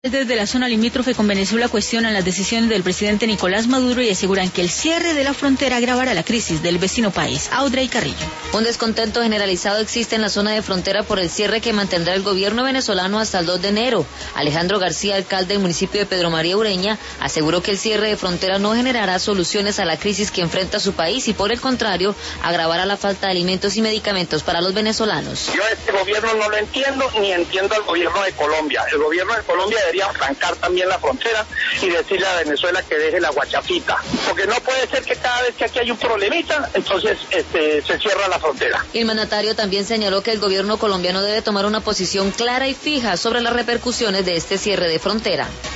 Desde la zona limítrofe con Venezuela cuestionan las decisiones del presidente Nicolás Maduro y aseguran que el cierre de la frontera agravará la crisis del vecino país. Audrey Carrillo. Un descontento generalizado existe en la zona de frontera por el cierre que mantendrá el gobierno venezolano hasta el 2 de enero. Alejandro García, alcalde del municipio de Pedro María Ureña, aseguró que el cierre de frontera no generará soluciones a la crisis que enfrenta su país y, por el contrario, agravará la falta de alimentos y medicamentos para los venezolanos. Yo a este gobierno no lo entiendo, ni entiendo al gobierno de Colombia. El gobierno de Colombia debería francar también la frontera y decirle a Venezuela que deje la guachafita, porque no puede ser que cada vez que aquí hay un problemita, entonces se cierra la frontera. El mandatario también señaló que el gobierno colombiano debe tomar una posición clara y fija sobre las repercusiones de este cierre de frontera.